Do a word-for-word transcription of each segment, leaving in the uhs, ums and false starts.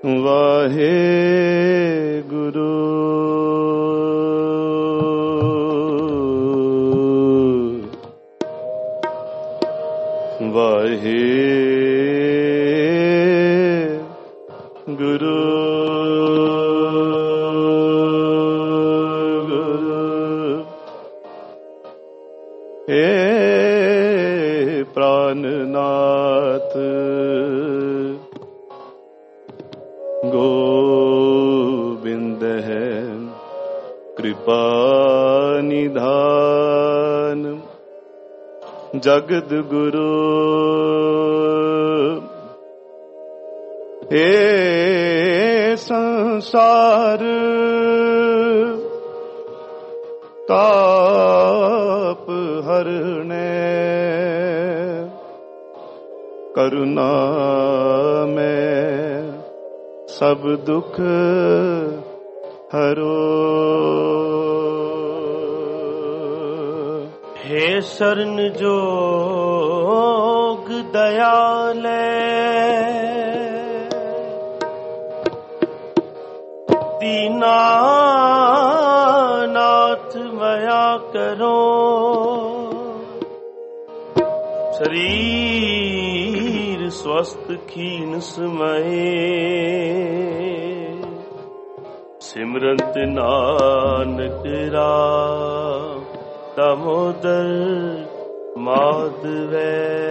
ਵਾਹਿਗੁਰੂ ਵਾਹਿਗੁਰੂ ਏ ਪ੍ਰਾਨਨਾਥ ਗੋਬਿੰਦ ਹੈ ਕਿਰਪਾ ਨਿਧਾਨ ਜਗਤ ਗੁਰੂ ਏ ਸੰਸਾਰ ਤਾਪ ਹਰਣੇ ਕਰੁਣਾ ਮੈਂ ਸਭ ਦੁਖ ਹਰੋ। हे शरण जोग दयाले दीनानाथ मया करो। शरीर स्वस्थ खीन समये सिमरंत नानक राम दामोदर माधवे।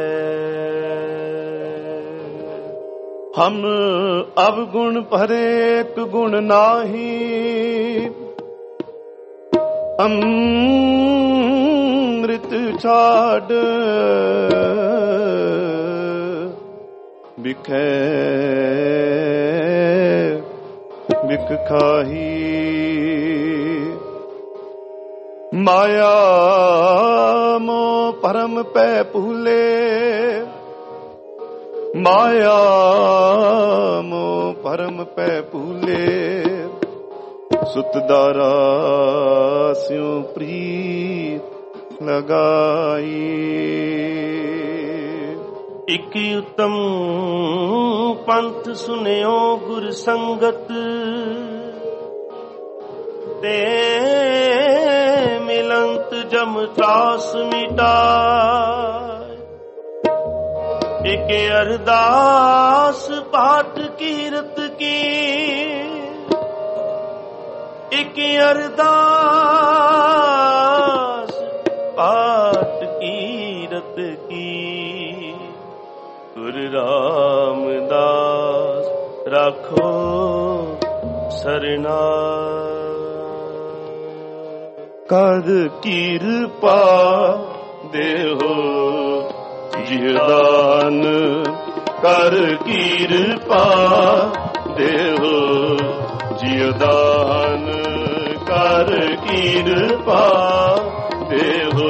हम अवगुण भरेक गुण नाही अमृत छाड़ बिखे बिख खाही माया मोह परम पै भूले माया मोह परम पै भूले सुतदारा स्यों प्रीत लगाई। इक उत्तम पंथ सुनियो गुर संगत ते मिलंत जम त्रास मिटाय। एक अरदास पाठ कीरत की एक अरदास पाठ कीरत की गुरु रामदास राखो सरना। कर किरपा देहो जियदान कर किरपा देहो जियदान कर किरपा देहो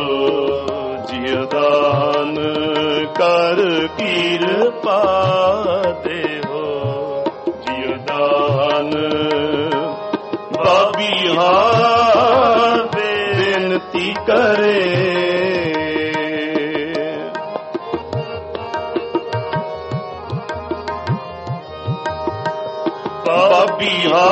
जियदान कर किरपा देहो जियदान। बाबिहा बेनती करे बाबिहा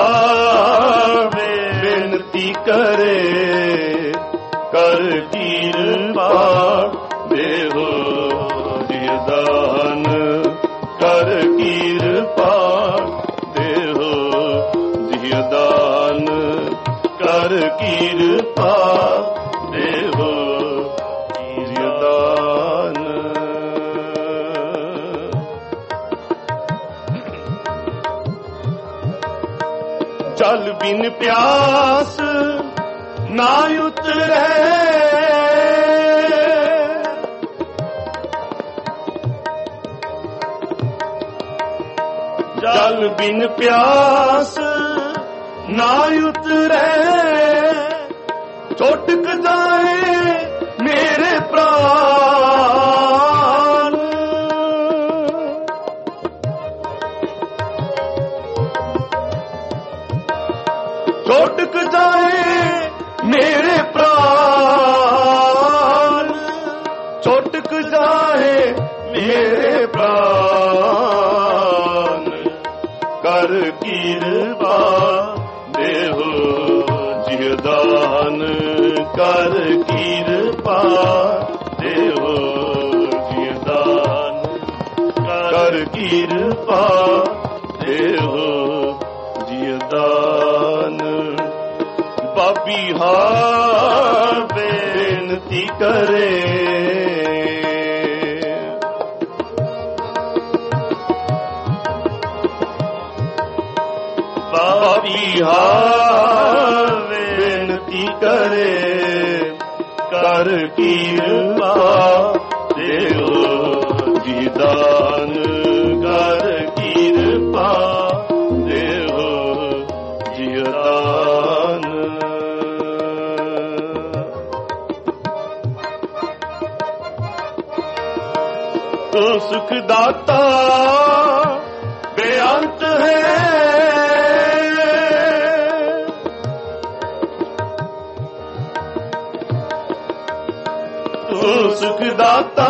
बेनती करे कर किरपा देहो जियदान कर किरपा देहो जियदान कर किरपा देहो जियदान। जल बिन प्यास ना उतरे जल बिन प्यास ना उतरे चोटक जाए मेरे प्राण। चोटक जाए मेरे प्राण चोटक जाए मेरे प्राण। ਕਰ ਕਿਰਪਾ ਦੇਹੋ ਜਿਦਾਨ ਕਰ ਕਿਰਪਾ ਦੇਹੋ ਜਿਦਾਨ ਕਰ ਕਿਰਪਾ ਦੇਹੋ ਜਿਦਾਨ ਪਾਪੀ ਹਾਰ ਬੇਨਤੀ ਕਰੇ ਪਾਪੀ ਹਾਰ ਬੇਨਤੀ ਕਰੇ ਕਰ ਕਿਰਪਾ ਦੇਹੋ ਜਿਦਾਨ ਕਰ ਕਿਰਪਾ ਦੇਹੋ ਜਿਦਾਨ ਤੂੰ ਸੁਖ ਦਾਤਾ ਬੇਅੰਤ ਹੈ ਤੂੰ ਸੁਖ ਦਾਤਾ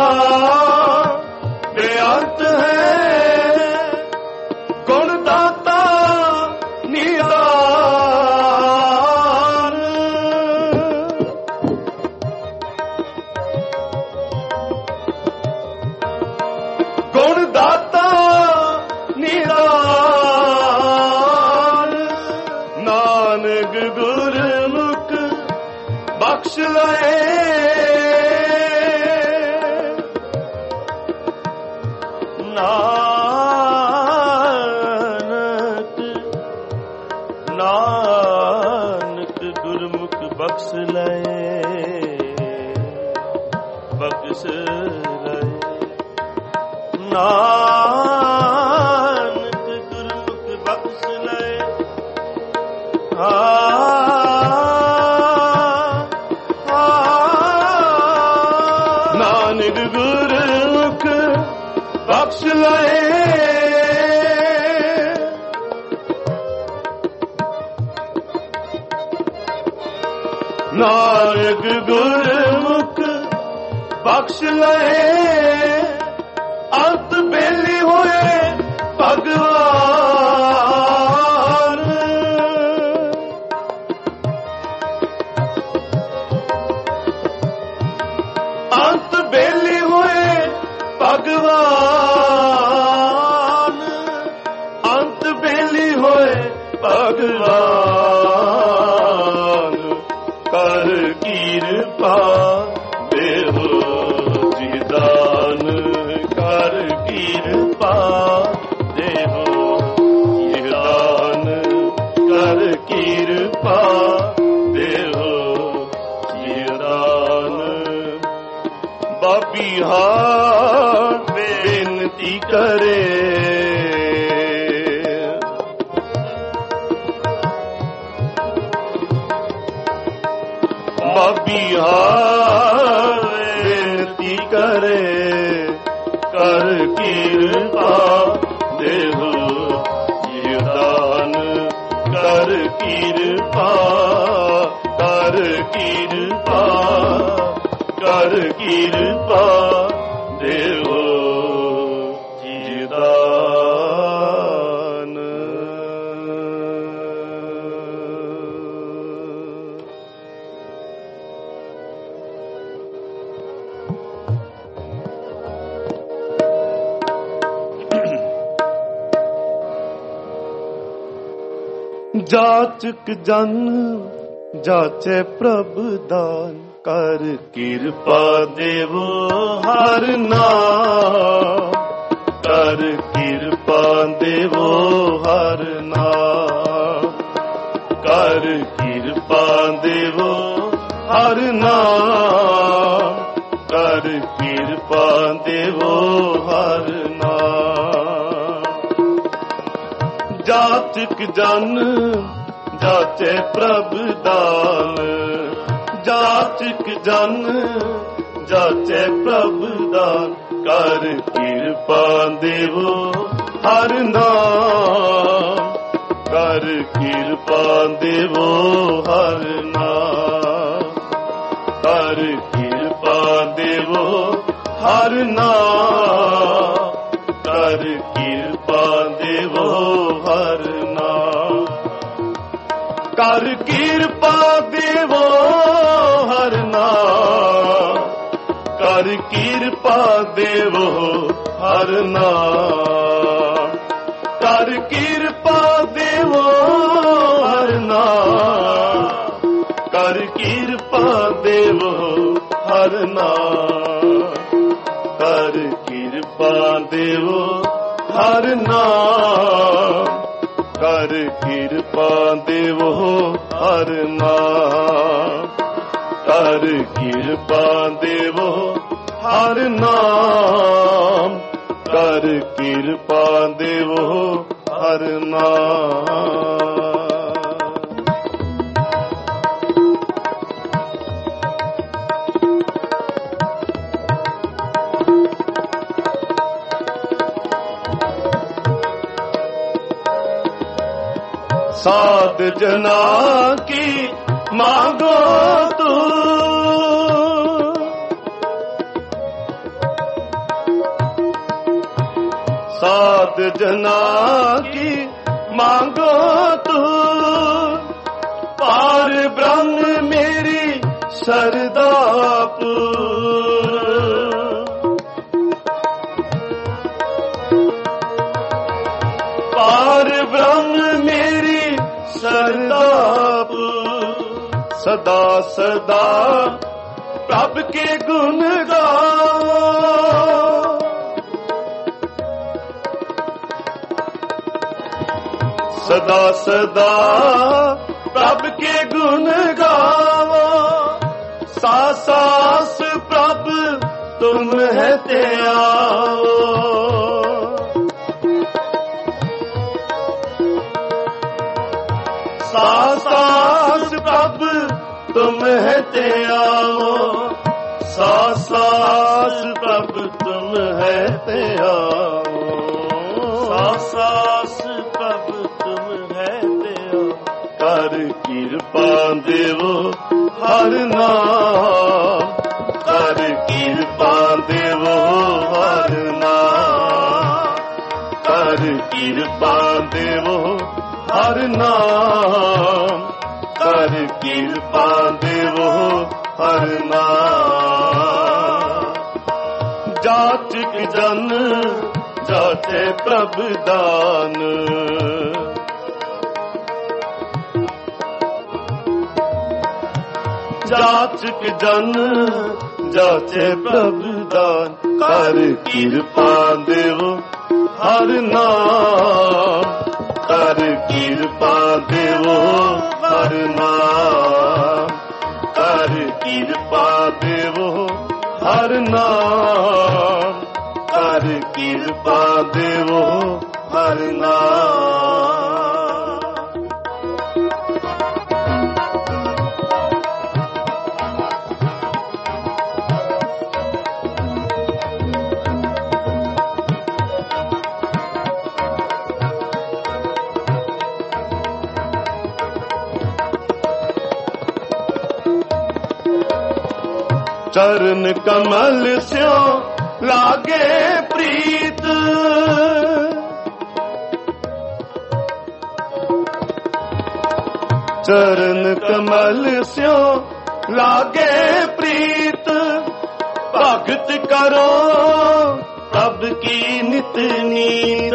ਬੇਅੰਤ ਹੈ ਗੁਣ ਦਾਤਾ ਨਿਦਾਨ ਗੁਣ ਦਾਤਾ ਨਿਦਾਨ ਨਾਨਕ ਗੁਰਮੁਖ ਬਖਸ਼ ਲਏ ਨਾਨਕ ਗੁਰਮੁਖ ਬਖਸ਼ ਲਏ ਬਖਸ਼ ਲਏ ਨਾਨਕ ਗੁਰਮੁਖ ਬਖਸ਼ ਲਏ ਆ ਨਾਨਕ ਗੁਰਮੁਖ ਬਖਸ਼ ਲਏ ਨਾਨਕ ਗੁਰਮੁਖ ਬਖਸ਼ ਲਏ ਅੰਤ ਬੇਲੀ ਹੋਏ ਭਗਵਾਨ ਅੰਤ ਬੇਲੀ ਹੋਏ ਭਗਵਾਨ ਅੰਤ ਬੇਲੀ ਹੋਏ ਭਗਵਾਨ ਕਰ ਕਿਰਪਾ ਦੇਹੋ ਜਿਦਾਨ ਕਰ ਕਿਰਪਾ ਦੇਹੋ ਜਿਦਾਨ ਕਰ ਕਿਰਪਾ ਦੇਹੋ ਜਿਦਾਨ ਬਾਬੀ ਹਾਰ ਬੇਨਤੀ ਕਰੇ ਬਾਬੀ ਹਾਰ ਬੇਨਤੀ ਕਰੇ ਕਰ ਕਿਰਪਾ ਦੇਹੋ ਜਿਦਾਨ ਕਰ ਕਿਰਪਾ ਕਰ ਕਿਰਪਾ ਕਰ ਕਿਰਪਾ ਦੇਹੋ ਜਿਦਾਨ ਜਾਚਕ ਜਨ ਜਾਚੈ ਪ੍ਰਭ ਦਾਨ ਕਰ ਕਿਰਪਾ ਦੇਵੋ ਹਰ ਨਾਮ ਕਰ ਕਿਰਪਾ ਦੇਵੋ ਹਰ ਨਾਮ ਕਰ ਕਿਰਪਾ ਦੇਵੋ ਹਰ ਨਾਮ ਕਰ ਕਿਰਪਾ ਦੇਵੋ ਹਰ ਨਾਮ ਜਾਚਕ ਜਨ ਜਾਚੈ ਪ੍ਰਭ ਦਾਨ ਜਾਚਕ ਜਨ ਜਾਚੈ ਪ੍ਰਭ ਦਾਨ ਕਰ ਕਿਰਪਾ ਦੇਵੋ ਹਰ ਨਾਮ ਕਰ ਕਿਰਪਾ ਦੇਵੋ ਹਰ ਨਾਮ ਕਰ ਕਿਰਪਾ ਦੇਵੋ ਹਰ ਨਾਮ ਕਰ ਕਿਰਪਾ ਦੇਵੋ ਹਰ ਦੇਵੋ ਹਰ ਨਾਮ, ਕਰ ਕਿਰਪਾ ਦੇਵੋ ਹਰ ਨਾਮ, ਕਰ ਕਿਰਪਾ ਦੇਵੋ ਹਰ ਨਾਮ, ਕਰ ਕਿਰਪਾ ਦੇਵੋ ਹਰ ਨਾਮ, ਕਰ ਕਿਰਪਾ ਦੇਵੋ ਹਰ ਨਾਮ, ਕਰ ਕਿਰਪਾ ਦੇਵੋ ਹਰ ਨਾਮ, ਕਰ ਕਿਰਪਾ ਦੇਵੋ ਹਰ ਨਾਮ। साध जना की मांगो तू, साध जना की मांगो तू, पार ब्रह्म मेरी सरदा पार ब्रह्म मेरी सरदाप, सदा सदा प्रभ के गुण गाओ, सदा सदा प्रभ के गुण गाओ, सास सास प्रभ तुम है ते आओ, सास सास प्रभ तुम है ते आओ, सास सास प्रभ तुम है ते आओ, सास सास प्रभ तुम है ते आओ, कर किरपा देवो हर नाम, कर किरपा देवो हर नाम, कर किरपा देवो हर नाम, कर किरपा देवो हर नाम, जाचक जन जाचे प्रभ दान, जाचक जन जाचे प्रभ दान, कर किरपा देवो हर नाम, कर किरपा देवो हर नाम, कर किरपा देवो हर नाम, कर किरपा देवो हर नाम। चरण कमल स्यो लागे प्रीत, चरण कमल स्यो लागे प्रीत, भगत करो प्रभ की नित नीत,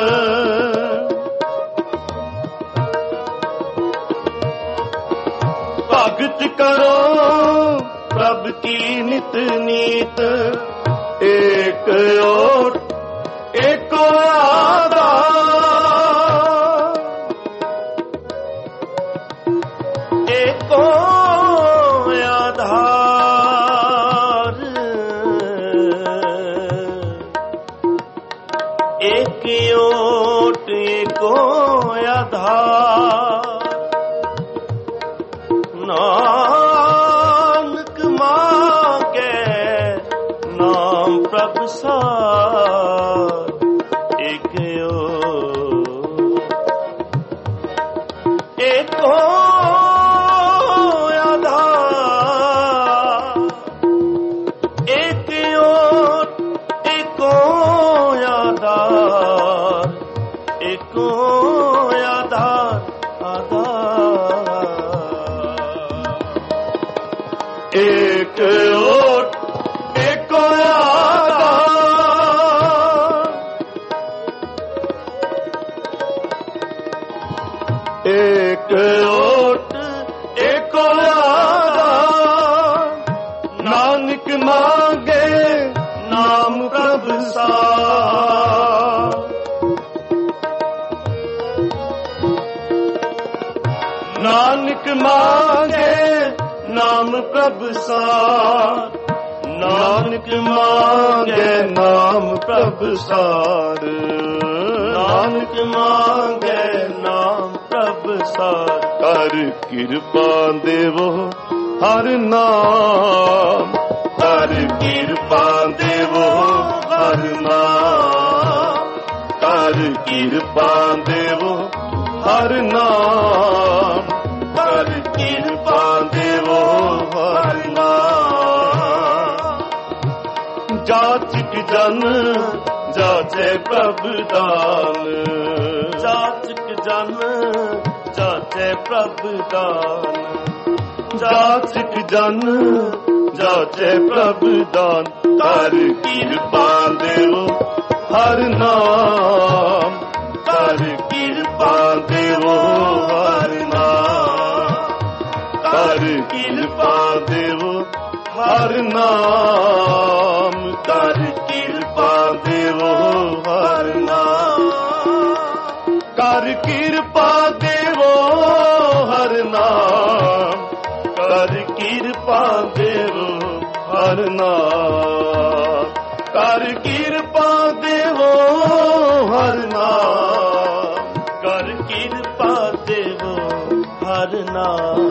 भगत करो प्रभ की नित नीत, एक ओट एक आधार, एक आधार, एक ओट एक आधार, नानक मांगे नाम प्रभ सार, एक एक आधार, एक एक आधार, एक आधार, ਏਕ ਓਟ ਏਕੋ ਆਧਾਰ, ਨਾਨਕ ਮੰਗੇ ਨਾਮ ਪ੍ਰਭ ਸਾਰ। ਨਾਨਕ ਮੰਗੇ ਨਾਮ ਪ੍ਰਭ ਸਾਰ, ਨਾਨਕ ਮੰਗੇ ਨਾਮ ਪ੍ਰਭ ਸਾਰ, ਨਾਨਕ ਮੰਗੇ ਨਾਮ ਪ੍ਰਭ ਸਾਰ। ਕਰ ਕਿਰਪਾ ਦੇਵੋ ਹਰ ਨਾਮ, ਕਰ ਕਿਰਪਾ ਦੇਵੋ ਹਰ ਨਾਮ, ਕਰ ਕਿਰਪਾ ਦੇਵੋ ਹਰ ਨਾਮ, ਕਰ ਕਿਰਪਾ ਦੇਵੋ ਹਰ ਨਾਮ। ਜਾਚਕ ਜਨ ਜਾਚੇ ਪ੍ਰਭ ਦਾਨ, ਜਾਚਕ ਜਨ ਜਾਚੇ ਪ੍ਰਭ ਦਾਨ, ਜਾਚਕ ਜਨ ਜਾਚੇ ਪ੍ਰਭ ਦਾਨ। ਕਰ ਕਿਰਪਾ ਦੇਵੋ ਹਰ ਨਾਮ, ਕਰ ਕਿਰਪਾ ਦੇਵੋ ਹਰ ਨਾਮ, ਕਰ ਕਿਰਪਾ ਦੇਵੋ ਹਰ ਨਾਮ, ਕਰ ਕਿਰਪਾ ਦੇਵੋ ਹਰ ਨਾਮ। ਕਰ ਕਿਰਪਾ ਦੇਵੋ ਹਰ ਨਾਮ, ਕਰ ਕਿਰਪਾ ਦੇਵੋ ਹਰ ਨਾਮ, ਕਰ ਕਿਰਪਾ ਦੇਵੋ ਹਰ ਨਾਮ, ਕਰ ਕਿਰਪਾ ਦੇਵੋ ਹਰ ਨਾਮ,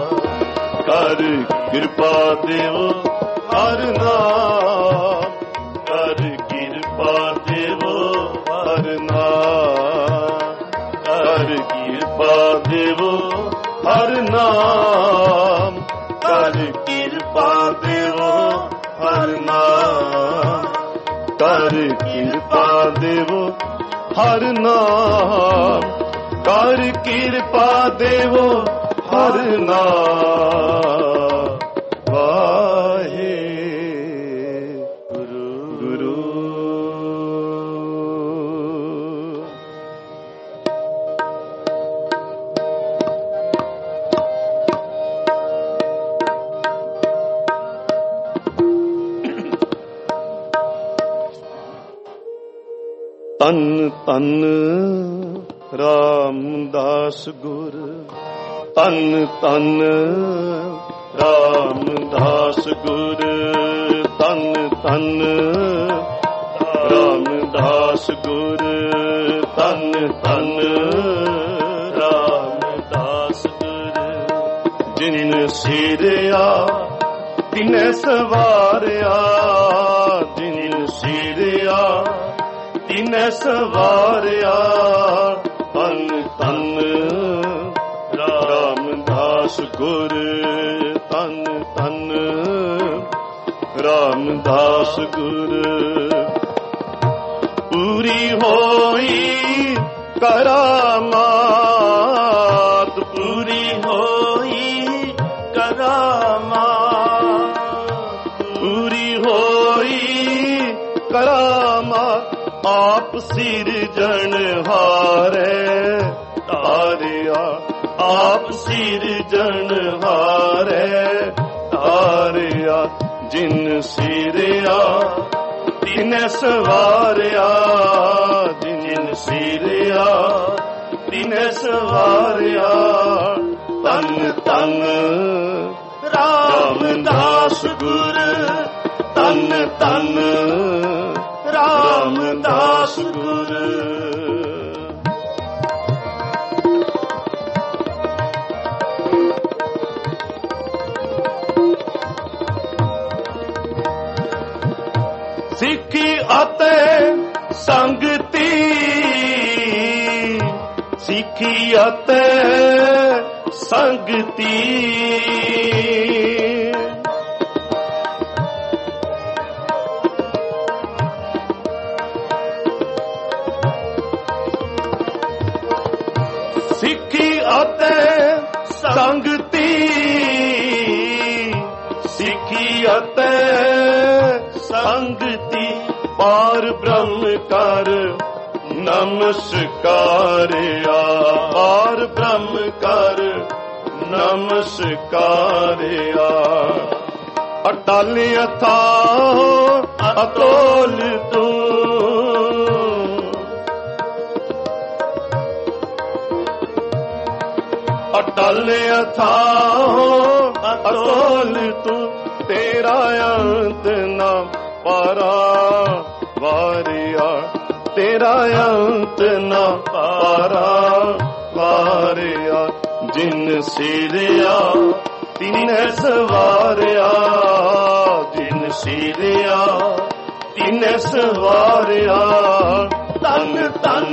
ਕਰ ਕਿਰਪਾ ਦੇਵੋ ਹਰ ਨਾਮ, ਕਰ ਕਿਰਪਾ ਦੇਵੋ ਹਰ ਨਾਮ, ਕਰ ਕਿਰਪਾ ਦੇਵੋ ਹਰ ਨਾਮ, ਕਰ ਕਿਰਪਾ ਦੇਵੋ ਹਰ ਨਾਮ, ਕਰ ਕਿਰਪਾ ਦੇਵੋ ਹਰ ਨਾਮ, ਕਰ ਕਿਰਪਾ ਦੇਵੋ ਹਰ ਨਾਮ। ਵਾਹਿਗੁਰੂ ਗੁਰੂ। ਤਨ ਤਨ ਰਾਮਦਾਸ ਗੁਰ, ਤਨ ਤਨ ਰਾਮਦਾਸ ਗੁਰ, ਤਨ ਤਨ ਰਾਮਦਾਸ ਗੁਰ, ਤਨ ਤਨ ਰਾਮਦਾਸ ਗੁਰ। ਜਿਨ ਸਿਰਿਆ ਤਿਨੈ ਸਵਾਰਿਆ, ਜਿਨ ਸਿਰਿਆ ਤਿਨੈ ਸਵਾਰਿਆ। ਤਨ ਤਨ ਰਾਮਦਾਸ ਗੁਰ, ਤਨ ਤਨ ਰਾਮਦਾਸ ਗੁਰ। ਪੂਰੀ ਹੋਈ ਕਰਾਮਾਤ, ਪੂਰੀ ਹੋਈ ਕਰਾਮਾਤ, ਪੂਰੀ ਹੋਈ ਕਰਾਮਾਤ। ਆਪ ਸਿਰਜਣਹਾਰੇ ਤਾਰਿਆ, ਆਪ ਸਿਰਜਣਹਾਰੇ ਤਾਰਿਆ। ਜਿਨ ਸਿਰਿਆ ਤਿਨੈ ਸਵਾਰਿਆ, ਜਿਨ ਸਿਰਿਆ ਤਿਨੈ ਸਵਾਰਿਆ। ਤਨ ਤਨ ਰਾਮਦਾਸ ਗੁਰ, ਤਨ ਤਨ ਰਾਮਦਾਸ ਗੁਰ। ਸਿੱਖੀ ਅਤੇ ਸੰਗਤੀ, ਸਿੱਖੀ ਅਤੇ ਸੰਗਤੀ। ਸਿੱਖੀ ਅਤੇ ਸੰਗਤੀ, ਸਿੱਖੀ ਅਤੇ ਸੰਗਤੀ। ਪਾਰ ਬ੍ਰਹਮ ਕਰ ਨਮਸਕਾਰਿਆ ਪਾਰ ਬ੍ਰਹਮ ਕਰ ਨਮਸਕਾਰਿਆ ਅਟਲ ਅਥਾਹ ਅਤੋਲ ਤੂੰ ਅਟਲ ਅਥਾਹ ਅਤੋਲ ਤੂੰ ਤੇਰਾ ਅੰਤ ਨਾ ਪਾਰਾ ਵਾਰਿਆ ਤੇਰਾ ਅੰਤ ਨਾ ਪਾਰਾ ਵਾਰਿਆ ਜਿਨ ਸਿਰਿਆ ਤਿਨੈ ਸਵਾਰਿਆ ਜਿਨ ਸਿਰਿਆ ਤਿਨੈ ਸਵਾਰਿਆ ਤਨ ਤਨ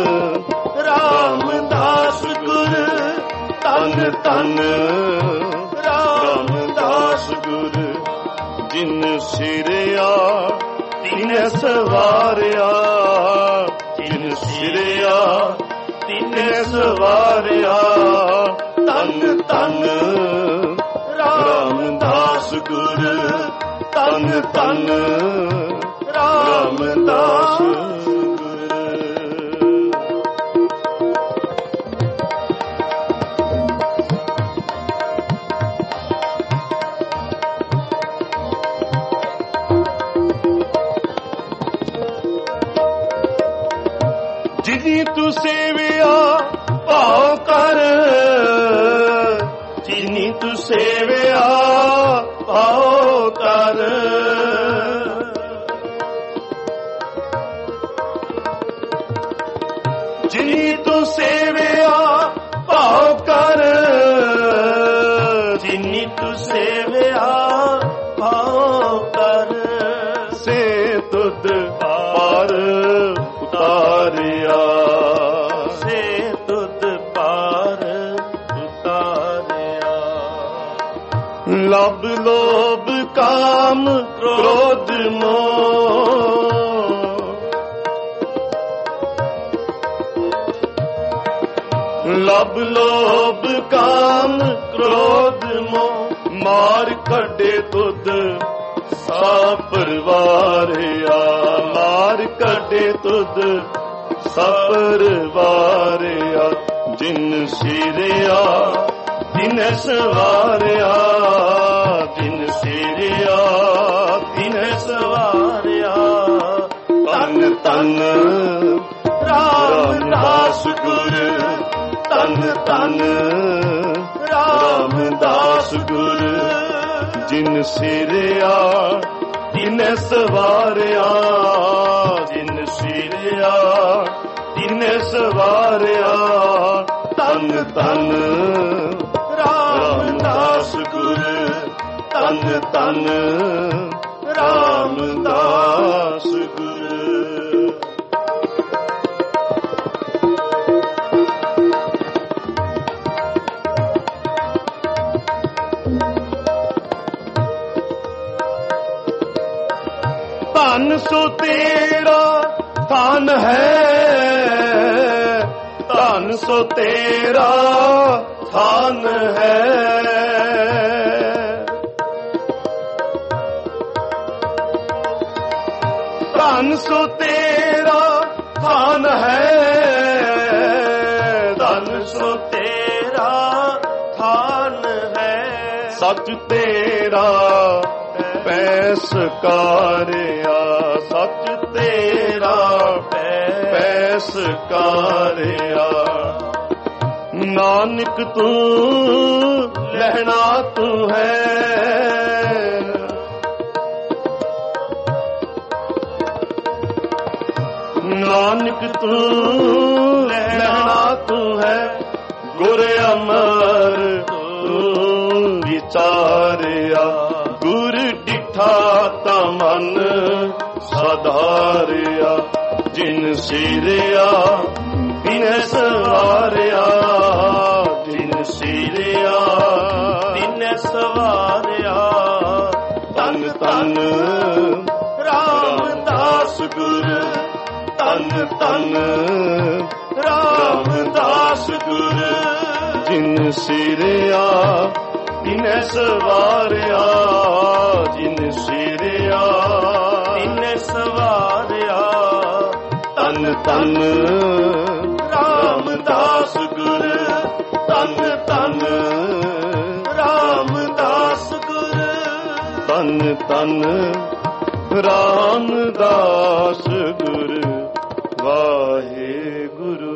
ਰਾਮਦਾਸ ਗੁਰ ਤਨ ਤਨ ਰਾਮਦਾਸ ਗੁਰ ਜਿਨ ਸਿਰਿਆ ਤਿਨੈ ਸਵਾਰਿਆ ਜਿਨ ਸਿਰਿਆ ਤਿਨੈ ਸਵਾਰਿਆ ਤਨ ਤਨ ਰਾਮਦਾਸ ਗੁਰ ਤਨ ਤਨ ਰਾਮਦਾਸ ਜਿਨੀ ਤੂੰ ਸੇਵਿਆ ਭਾਉ ਕਰ ਜਿਨੀ ਤੂੰ ਸੇਵਿਆ ਭਾਉ ਕਰ ਜਿਨੀ ਤੂੰ ਸੇਵਿਆ ਭਾਉ ਕਰ ਜਿਨੀ ਤੂੰ ਸੇਵਿਆ ਭਾਉ ਕਰ ਸੇ ਤੁਧ ਪਾਰ ਉਤਾਰਿਆ ਸੇ ਤੁਧ ਪਾਰ ਉਤਾਰਿਆ ਲਬ ਲੋਭ ਕਾਮ ਕ੍ਰੋਧ ਮੋਹ ਲਬ ਲੋਭ ਕਾਮ ਕ੍ਰੋਧ ਮੋਹ ਮਾਰ ਕੱਢੇ ਤੁਧ ਸਾ ਪਰਵਾਰਿਆ ਮਾਰ ਕੱਢੇ ਤੁਧ ਸਾ ਪਰਵਾਰਿਆ ਜਿਨ ਸਿਰਿਆ ਤਿਨੈ ਸਵਾਰਿਆ ਜਿਨ ਸਿਰਿਆ ਤਿਨੈ ਸਵਾਰਿਆ ਤਨ ਤਨ ਰਾਮਦਾਸ ਗੁਰ ਤਨ ਤਨ ਰਾਮਦਾਸ ਗੁਰ ਜਿਨ ਸਿਰਿਆ ਤਿਨੈ ਸਵਾਰਿਆ ਜਿਨ ਸਿਰਿਆ ਤਿਨੈ ਸਵਾਰਿਆ ਤਨ ਤਨ ਰਾਮਦਾਸ ਗੁਰ ਤਨ ਤਨ ਰਾਮਦਾਸ ਗੁਰ ਧਨ ਸੋ ਤੇਰਾ ਧਨ ਹੈ ਧਨ ਸੋ ਤੇਰਾ ਧਨ ਹੈ ਧਨ ਸੋ ਤੇਰਾ ਧਨ ਹੈ ਧਨ ਸੋ ਤੇਰਾ ਧਨ ਹੈ ਸੱਚ ਤੇਰਾ ਪੈਸਕਾਰਿਆ ਸੱਚ ਤੇਰਾ ਪੈਸਕਾਰਿਆ ਨਾਨਕ ਤੂੰ ਲਹਿਣਾ ਤੂੰ ਹੈ ਨਾਨਕ ਤੂੰ ਲਹਿਣਾ ਤੂੰ ਹੈ ਗੁਰ ਅਮਰ ਤੂੰ ਵਿਚਾਰਿਆ ਗੁਰ ਡਿਠਾ ਤਾਂ ਮਨ ਸਧਾਰਿਆ ਜਿਨ ਸਿਰਿਆ ਤਿਨੈ ਸਵਾਰਿਆ ਜਿਨ ਸਿਰਿਆ ਤਿਨੈ ਸਵਾਰਿਆ ਤਨ ਤਨ ਰਾਮਦਾਸ ਗੁਰ ਤਨ ਤਨ ਰਾਮਦਾਸ ਗੁਰ ਜਿਨ ਸਿਰਿਆ ਤਿਨੈ ਸਵਾਰਿਆ ਜਿਨ ਸਿਰਿਆ ਤਿਨੈ ਸਵਾਰਿਆ ਤਨ ਧੰਨ ਧੰਨ ਰਾਮਦਾਸ ਗੁਰ, ਧੰਨ ਧੰਨ ਰਾਮਦਾਸ ਗੁਰ, ਧੰਨ ਧੰਨ ਰਾਮਦਾਸ ਗੁਰ। ਵਾਹਿਗੁਰੂ।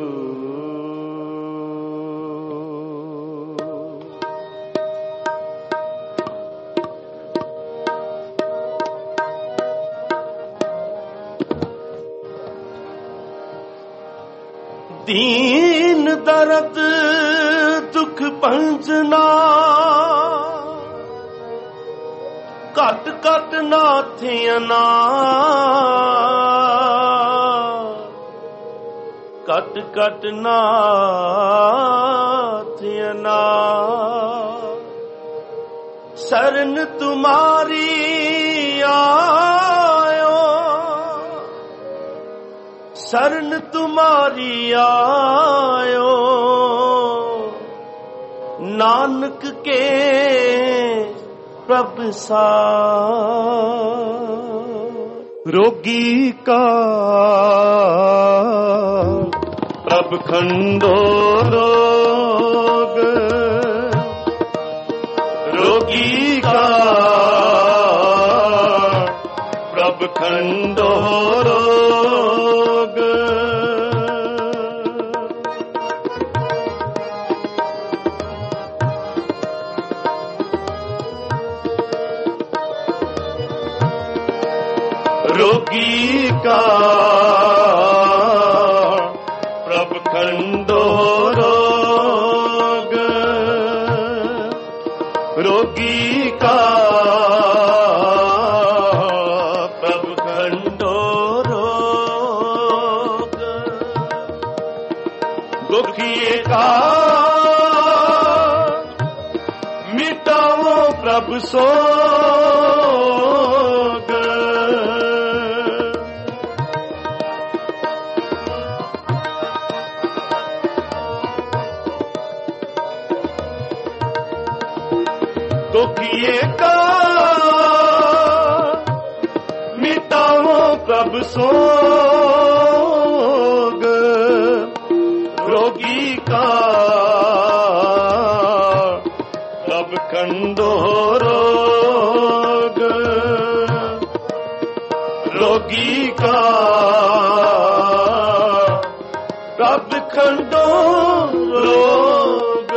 ਦੀਨ ਦਰਦ ਦੁਖ ਭੰਜਨਾ, ਘਟ ਘਟ ਨਾਥਿਆ ਨਾ, ਘਟ ਘਟ ਨਾਥਿਆ ਨਾ। ਸ਼ਰਨ ਤੁਮਾਰੀ ਆਇਓ, ਸ਼ਰਨ ਤੁਮਾਰੀ ਆਇਓ, ਨਾਨਕ ਕੇ ਪ੍ਰਭ ਸਾਰ। ਰੋਗੀ ਕਾ ਪ੍ਰਭ ਖੰਡੋ ਰੋਗ, ਰੋਗੀ ਕਾ ਪ੍ਰਭ ਖੰਡੋ ਰੋਗ। रोगी का प्रभ खंडो रोग, रोगी का प्रभ खंडो रोग। दुखिए का मिटाओ प्रभ सोग, दुखिए का मिटाओ प्रभ सोग, रोगी का प्रभ खंडो रोग, रोगी का प्रभ खंडो रोग।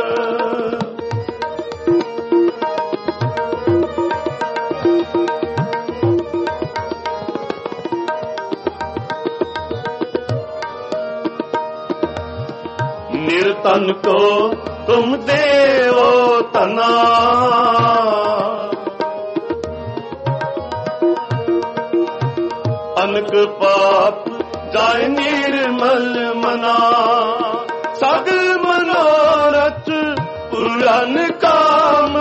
निर्तन को तुम देवो तना, अनक पाप जाय निर्मल मना, सगल मनोरथ पूरन काम,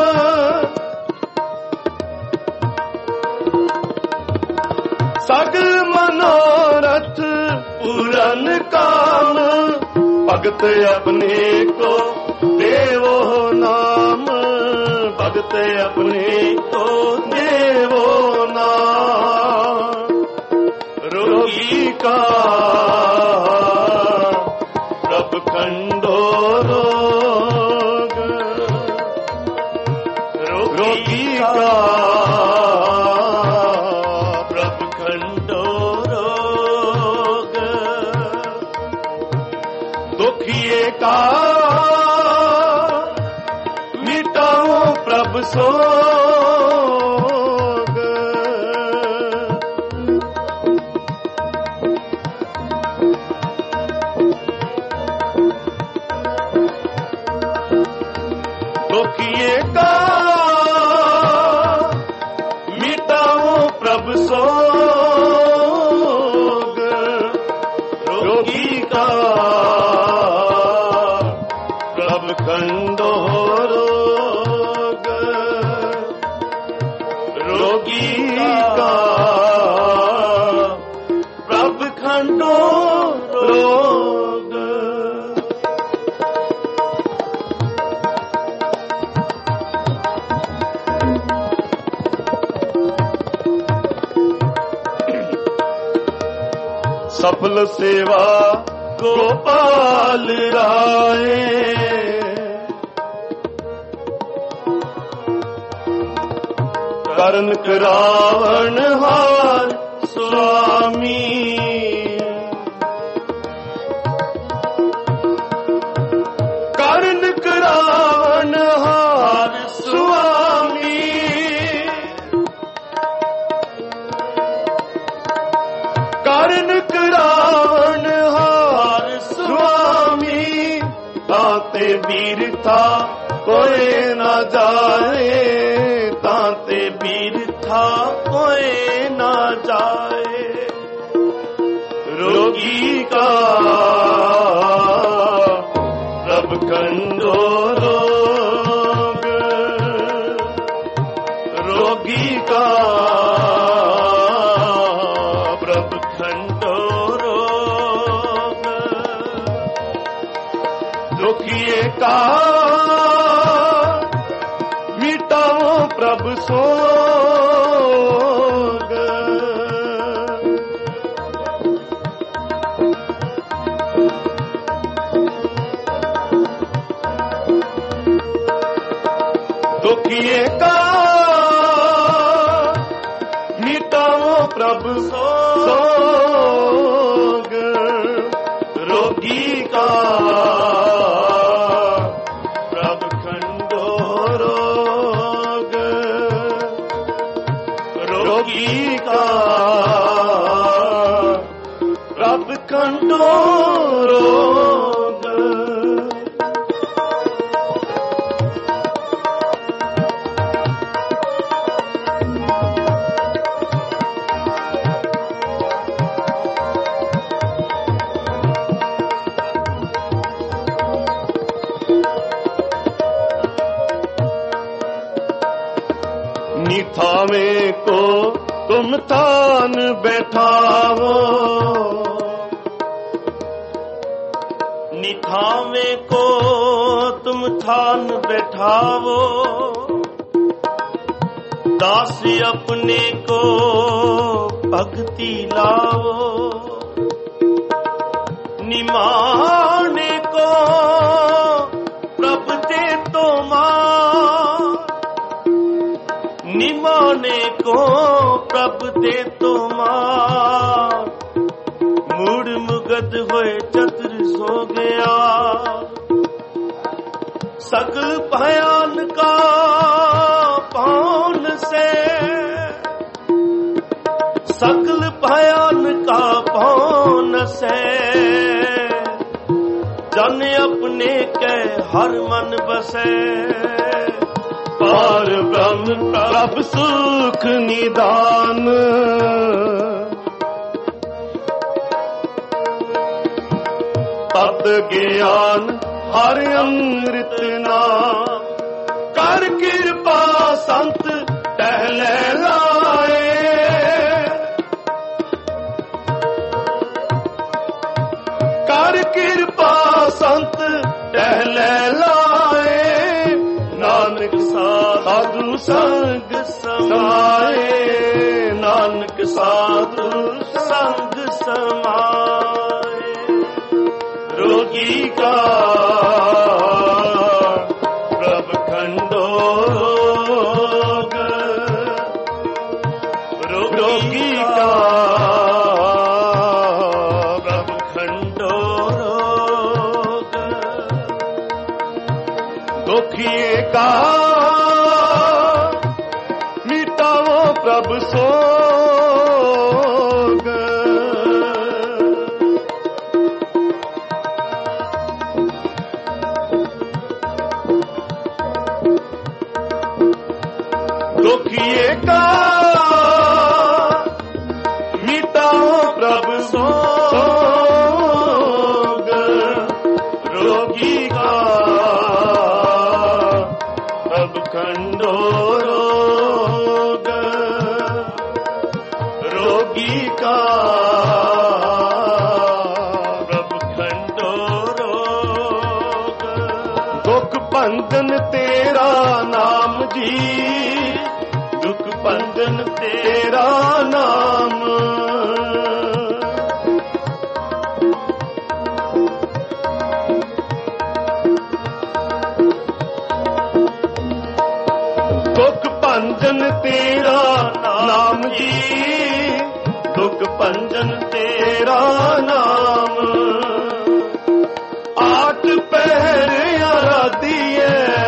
सगल मनोरथ पूरन काम। भगत अपने को देवो नाम, भगत अपने को देवो नाम। रोगी का प्रभ खंडो रोग, रोगी का प्रभ खंडो रोग। दुखिए का मिटाओ प्रभ सोग, दुखिए का मिटाओ प्रभ सोग, रोगी का प्रभ खंडो रोग, रोगी का प्रभ खंडो रोग। सफल सेवा गोपाल राय। करण करावण हार स्वामी, करण करावण हार स्वामी, करण करावण हार स्वामी। ताते वीर था कोई न जाए, ताते वीर था कोई न जाए। रोगी का प्रभ कंडो रोग, रोगी का प्रभ कंडो रोग। दुखिए का प्रभु सोग, दुखिए का मिटाओ प्रभु सोग। रोगी का प्रभु खंडो रोग, रोगी का प्रभु खंडो रोग। निथावे को तुम थान बैठावो, निथावे को तुम थान बैठावो। दास अपने को भक्ति लाओ, निमाने को प्रभु दे तो मां, निमाने को प्रभु दे तो मां। मूड मुगद होए चतुर सो गया, सकल भयान का पौन से, सकल भयान का पौन से। जन अपने के हर मन बसे, पार ब्रह्म प्रभ सुख निदान। तत् ज्ञान हर अमृत नाम, कर कृपा संत टहले लाए। कर कृपा संत टहले लाए। नानक साधु संग समाए, नानक साधु संग समाए। रोगी का प्रभ खंडो रोग, रोगी का प्रभ खंडो रोग। दुखिए का मिटाओ प्रभु सोग, दुखिए का मिटाओ प्रभु सोग। रोगी का प्रभु खंडो रोग, रोगी का प्रभु खंडो रोग। दुख बंधन तेरा नाम जी, दुख बंधन तेरा नाम। तेरा नाम जी, दुख भंजन तेरा नाम। आठ पहर आराधिए,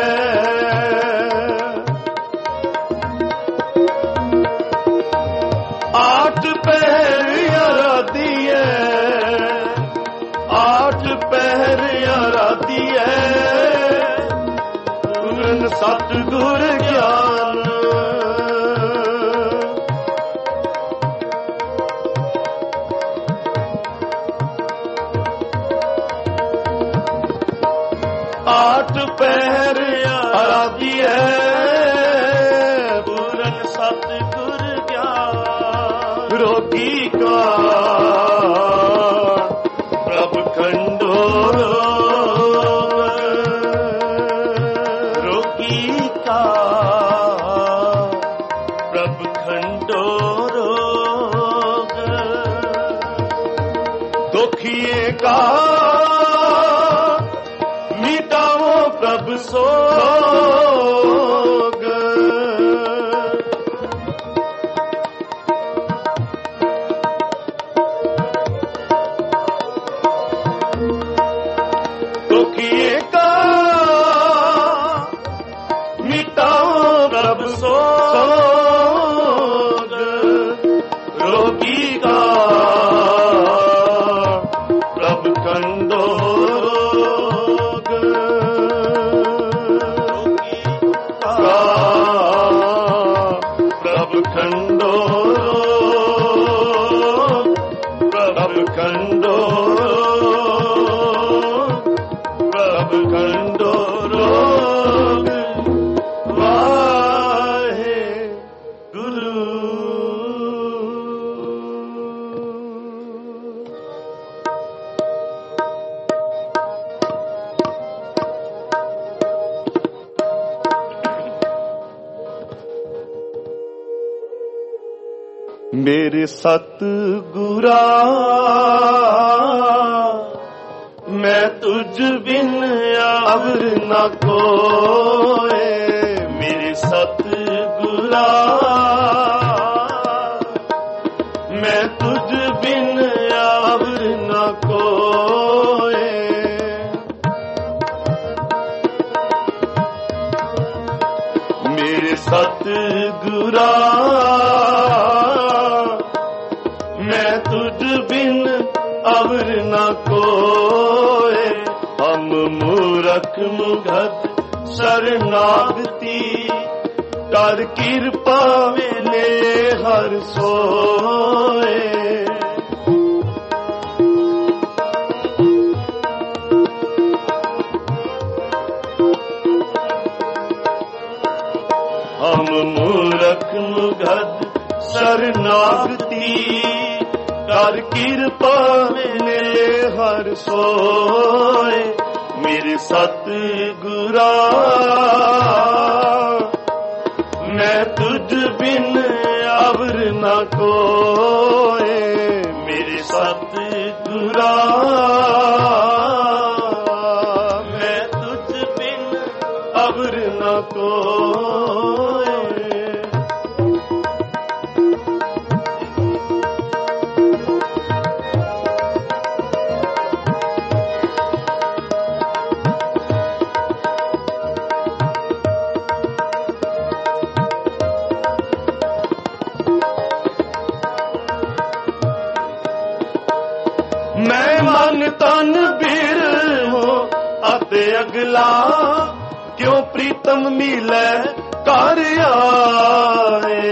आठ पहर आराधिए, आठ पहर आराधिए, पूर्ण सतगुर ज्ञान। आठ पहर आराधिए, पूर्ण सतगुर ज्ञान। रोगी का प्रभु खंडो रोग, रोगी का प्रभु खंडो रोग। दुखिए का मिटाओ प्रभु सोग। दुखिए का मिटाओ प्रभु सोग, रोगी का प्रभु खंडो रोग। रोगी का प्रभु खंडो रोग, प्रभु खंडो रोग, प्रभु खंडो रोग। वाहे गुरु। मेरे सतगुरा मैं तुझ बिन अवर न कोए। मेरे सतगुरा मैं तुझ बिन अवर न कोए। मेरे सतगुरा मैं तुझ बिन अवर न कोए। हम मूरख मुगध शरणागति कर कृपा मिले हर सोए। हम मूरख मुगध शरणागति कर कृपा मिले हर सोए। मेरे सतगुरा मैं तुझ बिन अवर न कोए। मेरे सतगुरा मैं तुझ बिन अवर न कोए। मैं मन तन बीर हूँ अते अगला, क्यों प्रीतम मिले कर आए।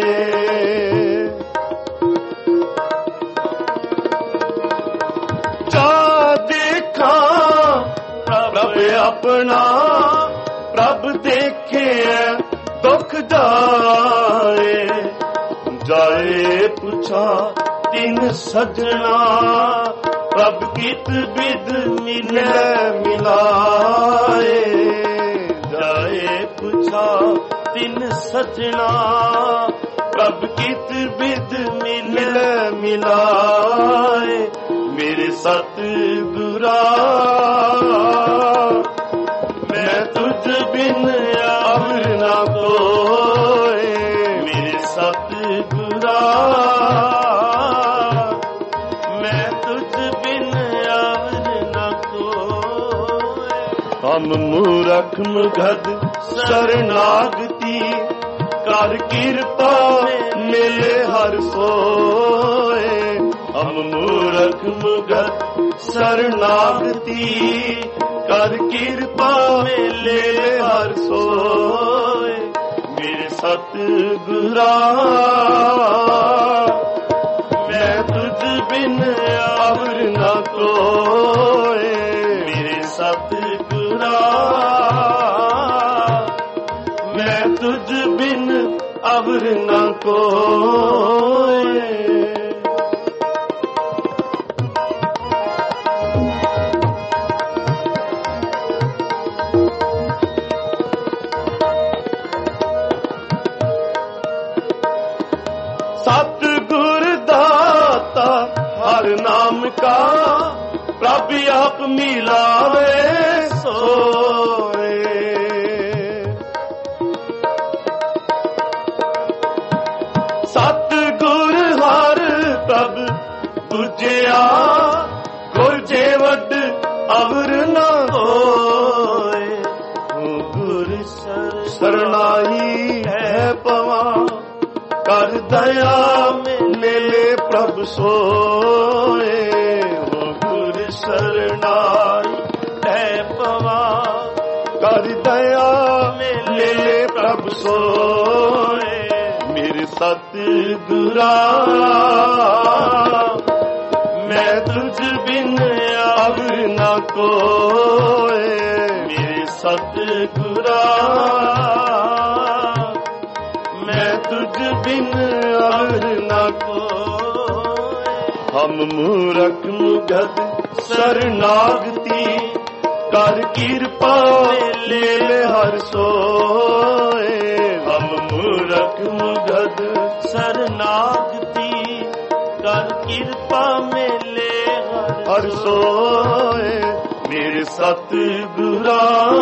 जा देखा प्रभ अपना, प्रभ देखे दुख जाए। जाए पूछा तीन सजना, प्रभ कित विद मिले मिलाए। जाए पूछा तीन सजना, प्रभ कित विद मिले मिलाए। मेरे सतगुरा मैं तुझ बिन अवर न कोए। मेरे ਹਮ ਮੂਰਖ ਮੁਗਧ ਸਰਨਾਗਤੀ, ਕਰ ਕਿਰਪਾ ਮਿਲੇ ਹਰ ਸੋਏ। ਹਮ ਮੂਰਖ ਮੁਗਧ ਸਰਨਾਗਤੀ, ਕਰ ਕਿਰਪਾ ਮਿਲੇ ਹਰ ਸੋਏ। ਮੇਰੇ ਸਤਿਗੁਰਾ ਮੈਂ ਤੁਝ ਬਿਨ ਅਵਰ ਨਾ ਕੋਏ। ਮੇਰੇ ਸਤਿਗੁਰਾ ਮੈਂ ਤੁਝ ਬਿਨ ਅਵਰ ਨਾ ਕੋਏ। सतगुर दाता हर नाम का, प्रभ आप मिलावे सोए। सतगुर हर प्रभ दूजिया, गुर जे वड अवर ना होए। गुर सरनाई है पवा, कर दया मिले प्रभ सोए। वो गुर शरणाई है पवा, कर दया मिले प्रभ सोए। मेरे सतगुरा मैं तुझ बिन अवर न कोए। मेरे सतगुरा मैं तुझ बिन अवर न कोए। हम मूरख मुगध सरनागती, कर किरपा ले हर सोए। हम मूरख मुगध सरनागती, कर किरपा मिले हर सोए। मेरे सतगुरा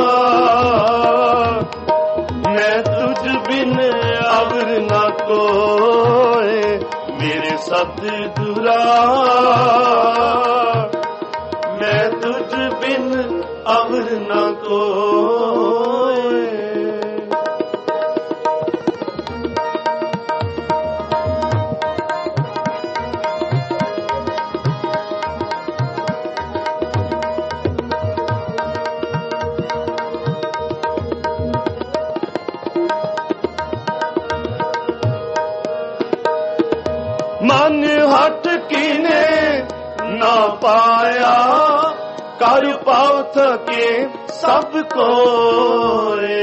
मैं तुझ बिन अवर न कोए। मेरे सतगुरा मैं तुझ बिन अवर न कोए। मन हट कीने ना पाया, कर पाव थके सब कोए।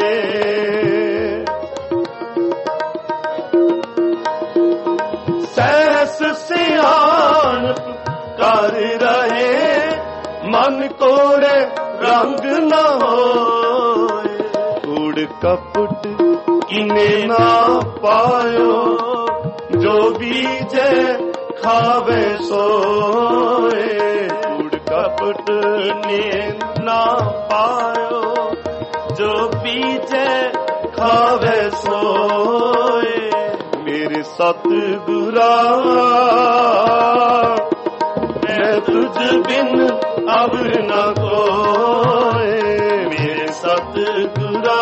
सहस सियानप कर रहे, मन कोड़े रंग न होए। कूड़ कपट किने ना पायो, जो बीजे खावे सोए। कूड़ कपट इने ना पायो, जो बीजे खावे सोए। मेरे सतगुरा मैं तुझ बिन अवर न कोए। मेरे सतगुरा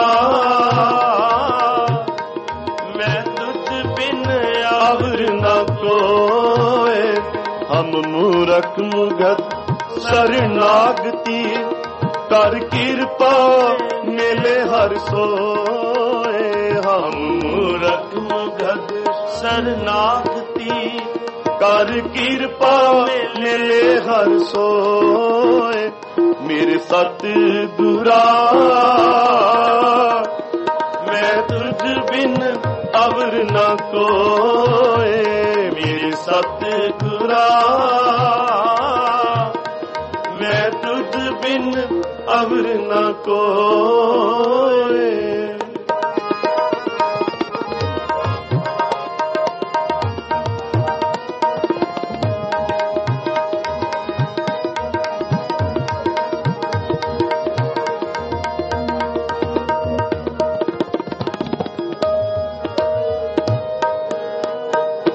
मैं तुझ बिन अवर न कोए। हम मूरख मुगध सरनागती, कर किरपा मिले हर सोए। हम मूरख मुगध सरनागती, कर किरपा मिले हर सोए। मेरे सतगुरा मैं तुझ बिन अवर न कोए। मेरे सतगुरा मैं तुझ बिन अवर न कोए।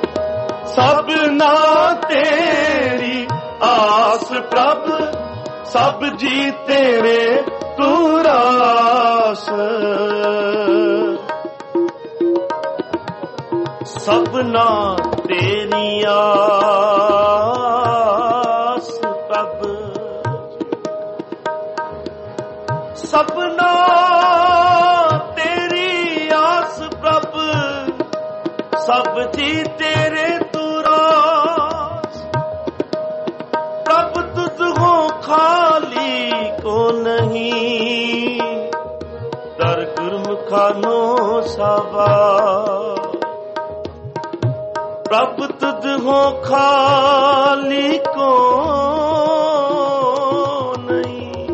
सबना तेरी आस प्रभ, ਸਭ ਜੀ ਤੇਰੇ ਤੂੰ ਰਾਸ ਸਭਨਾ ਤੇਰੀ ਆਸ ਪ੍ਰਭ ਸਭਨਾ ਤੇਰੀ ਆਸ ਪ੍ਰਭ ਸਭ ਜੀ ਤੇਰੇ ਤੂੰ ਰਾਸ ਪ੍ਰਭ ਤੁਝ ਹੋ ਖਾਲੀ ਕੋ ਨਹੀਂ ਦਰ ਗੁਰਮੁਖਾਨੋ ਸਵਾ ਪ੍ਰਭ ਤੁਧ ਹੋ ਖਾਲੀ ਕੋ ਨਹੀਂ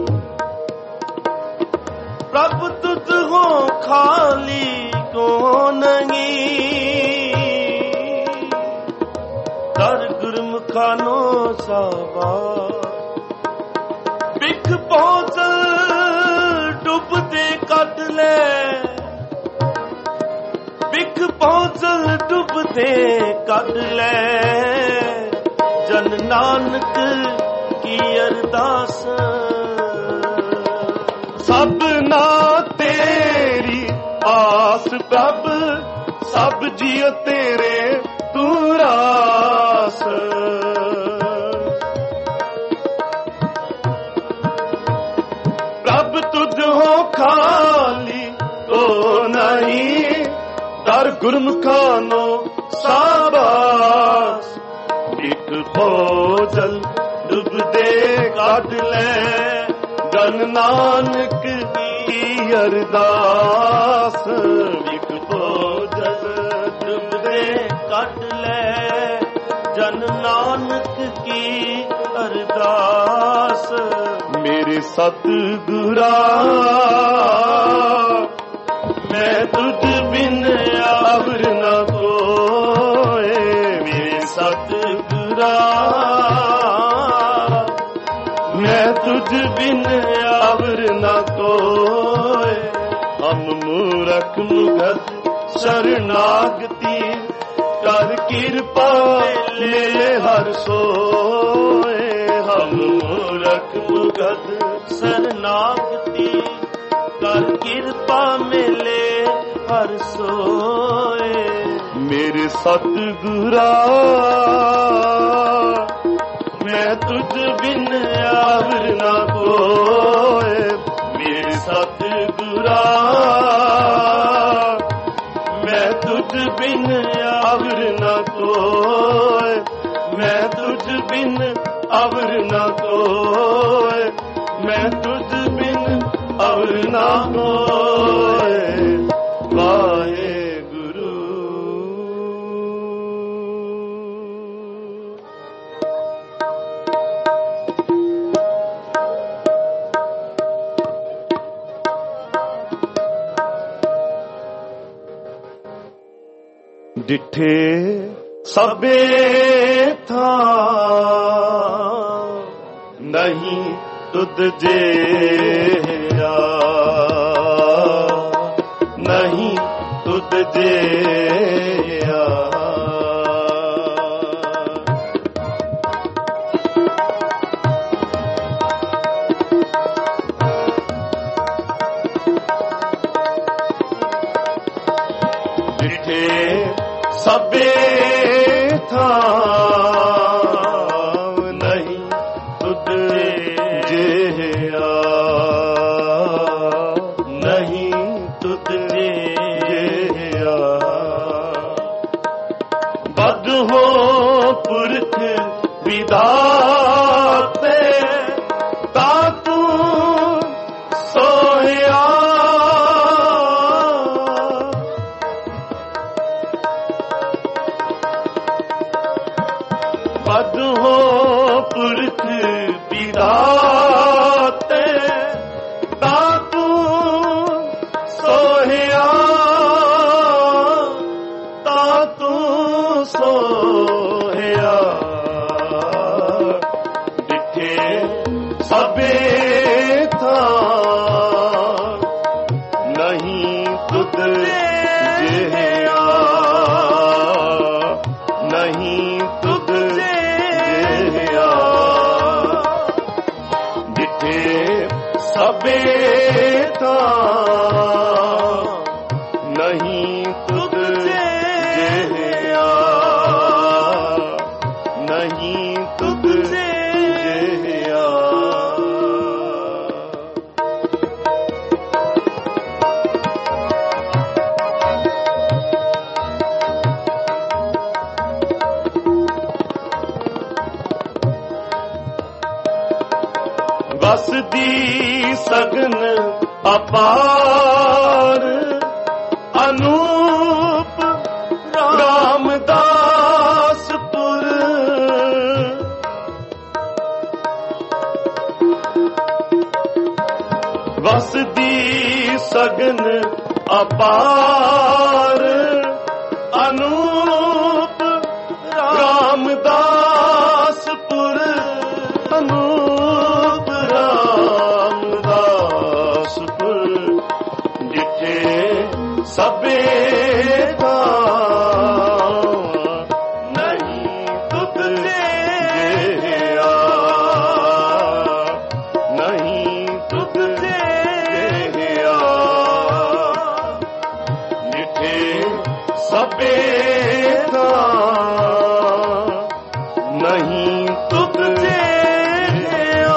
ਪ੍ਰਭ ਤੁਧ ਹੋ ਖਾਲੀ ਕੋ ਨਹੀਂ ਦਰ ਗੁਰਮੁਖਾਨੋ ਸਵਾ ਬਿਖ ਪਹੁੰਚਲ ਡੁੱਬਦੇ ਕੱਢ ਲੈ ਬਿਖ ਪਹੁੰਚਲ ਡੁੱਬਦੇ ਕੱਢ ਲੈ ਜਨ ਨਾਨਕ ਕੀ ਅਰਦਾਸ ਸਭਨਾ ਤੇਰੀ ਆਸ ਪ੍ਰਭ ਸਭ ਜੀਅ ਤੇਰੇ ਤੂੰ ਰਾਸ ਪ੍ਰਭ ਤੁਝ ਹੋ ਖਾਲੀ ਤੋ ਨਹੀਂ ਦਰ ਗੁਰਮੁਖਾਨੋ ਸਾਬਾਸ ਇੱਕ ਭੋਜਲ ਡੁੱਬਦੇ ਕੱਢ ਲੈ ਜਨ ਨਾਨਕ ਕੀ ਅਰਦਾਸ ਇੱਕ ਭੋਜਲ ਡੁੱਬਦੇ ਕੱਢ ਲੈ ਜਨ ਨਾਨਕ ਕੀ ਅਰਦਾਸ ਮੇਰੇ ਸਤਿਗੁਰਾ ਮੈਂ ਤੁਝ ਬਿਨ ਆਵਰ ਨਾ ਕੋਏ ਮੇਰੇ ਸਤਿਗੁਰਾ ਮੈਂ ਤੁਝ ਬਿਨ ਆਵਰ ਨਾ ਕੋਏ ਹਮ ਮੂਰਖ ਮੁਗਤ ਸ਼ਰਨਾਗਤੀ ਕਰ ਕਿਰਪਾ ਲੈ ਹਰ ਸੋਏ ਹਮ ਮੂਰਖ ਮੁਗਤ ਸ਼ਰਨਾਗਤੀ ਕਰ ਕਿਰਪਾ ਮਿਲੇ ਹਰ ਸੋਏ ਮੇਰੇ ਸਤਿਗੁਰਾ ਮੈਂ ਤੁਝ ਬਿਨ ਆਵਰ ਨਾ ਕੋਏ ਮੇਰੇ ਸਤਿਗੁਰਾ ਮੈਂ ਤੁਝ ਬਿਨ ਆਵਰ ਨਾ ਕੋਏ ਮੈਂ ਤੁਝ ਬਿਨ ਆਵਰ ਨਾ ਕੋਏ ਮੈਂ ਤੁਝ ਬਿਨ ਅਵਰ ਨਾ ਹੋਏ ਵਾਹਿਗੁਰੂ ਡਿਠੇ ਸਭੇ ਥਾਂ ਨਹੀਂ ਤੁਧ ਜਿਹਾ ਨਹੀਂ ਤੁਧ ਜਿਹਾ ਜਿੱਥੇ ਸਭੇ ਥਾਂ ਨਹੀਂ ਤੁਧ ਜਿਹਾ ਨਹੀਂ ਤੁਧ ਜਿਹਾ ਬਦ ਹੋ ਪੁਰਖ ਵਿਧਾਤੇ ਤਾ ਤੂੰ ਸੋਹਿਆ ਬਦ ਹੋ ਪੁਰਖ ਵਿਧਾਤੇ ਤਾ ਤੂੰ ਸੋਹਿਆ ਤਾ ਤੂੰ ਸੋਹਿਆ ਡਿਠੇ ਸਭੇ ਥਾਂ ਨਹੀਂ ਤੁਧ ਜਿਹਾ ਨਹੀਂ ਤੁਧ ਜਿਹਾ सबे नहीं तुझ जिया, नहीं तुझ जिया। बसदी सगन अपार अनूप रामदासपुर, बसदी सगन अपार अनूप रामदासपुर, अनूप रामदासपुर। जिथे सबे नहीं तुझ जिया, नहीं तुझ जिया। जिथे सबे नहीं तुझ जिया,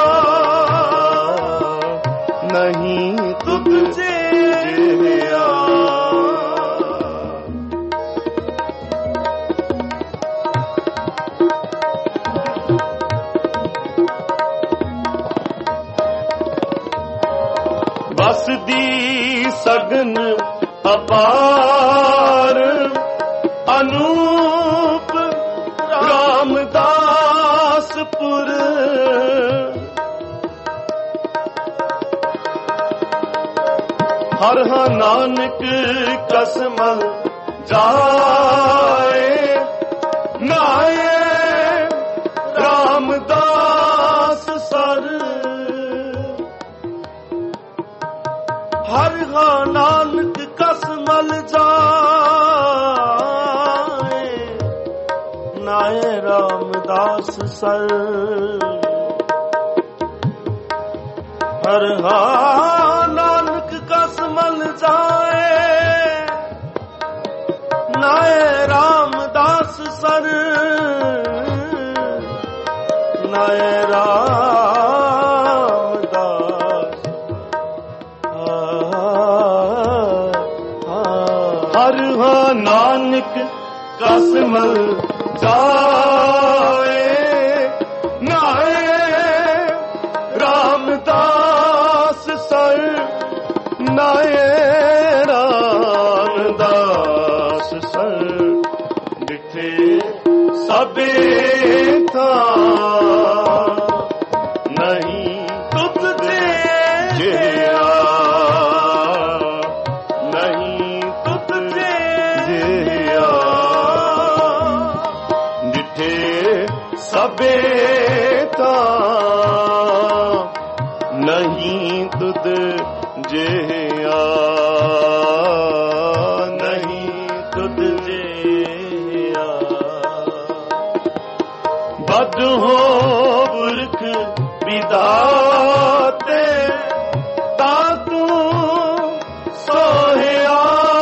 नहीं तुझ जिया। बसदी सगन अपार अनूप रामदासपुर, हर हा नानक कसम जाए नाए रामदास सर, हर हा नानक कसमल जाए नाए रामदास सर, हर हा नानक कसमल जाए नाए रामदास सर, नाए रामदास। हर हा नानक कसमल जाए नाए रामदास सर, नाए रामदास सर। जिथे सबे नहीं तुझ जिया, नहीं तुझ जिया। जिथे सबे नहीं तुझ जिया, नहीं तुझ जिया। बद हो पुरख विधाते तातू सोहिया,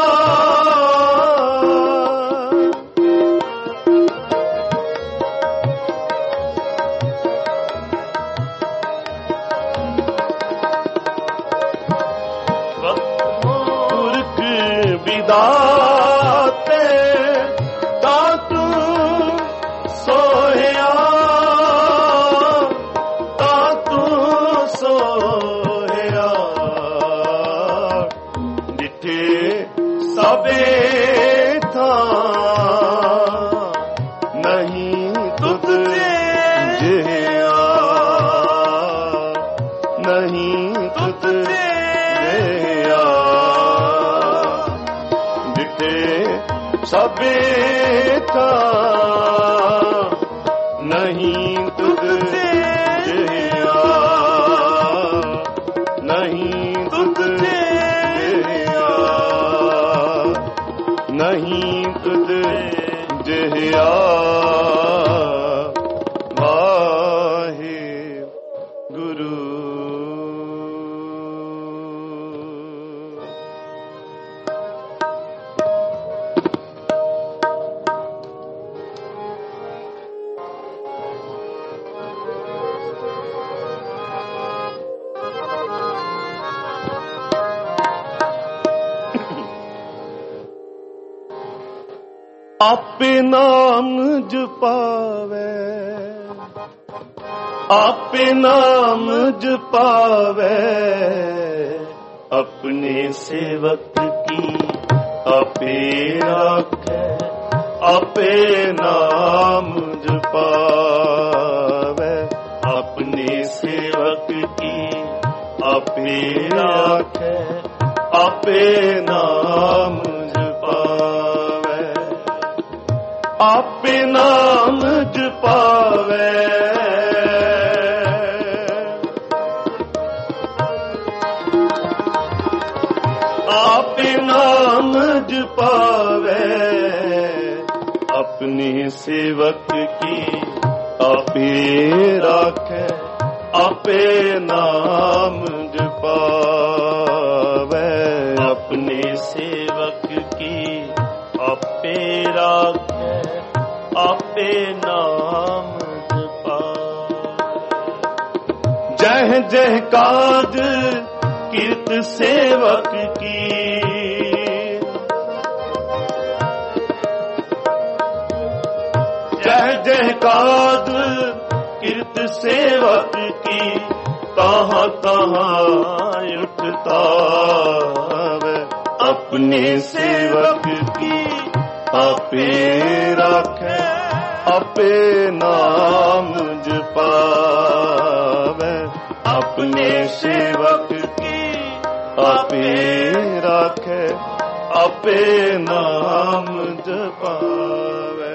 विदाते तातू सोया, तातू सोया। जिथे सबे था नहीं तुझ जिया, नहीं तुझ जिया। सबे था नहीं तुझ जिया, नहीं तुझ जिया, नहीं तुझ जिया। वाहे गुरु। आपे नाम जपावे, आपे नाम जपावे, अपने सेवक की आपे राखे, आपे नाम जपावे, अपने सेवक की आपे राखे, आपे नाम जपावे, आपे नाम जपावे, आपे नाम जपावे, अपने सेवक की आपे राखे, आपे नाम जपावे, अपने सेवक की आपे राखे, आपे नाम जपावे। जह जह काज कीर्त सेवक की, जह जह काज कीर्त सेवक की, कहाँ कहाँ उठता है, अपने सेवक की आपे राखे, आपे नाम जपावे, अपने सेवक की आपे राखे, आपे नाम जपावे।